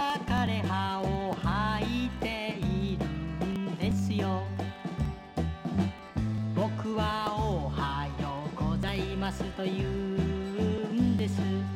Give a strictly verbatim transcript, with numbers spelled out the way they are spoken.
は枯葉を吐いているんですよ。僕はおはようございますと言うんです。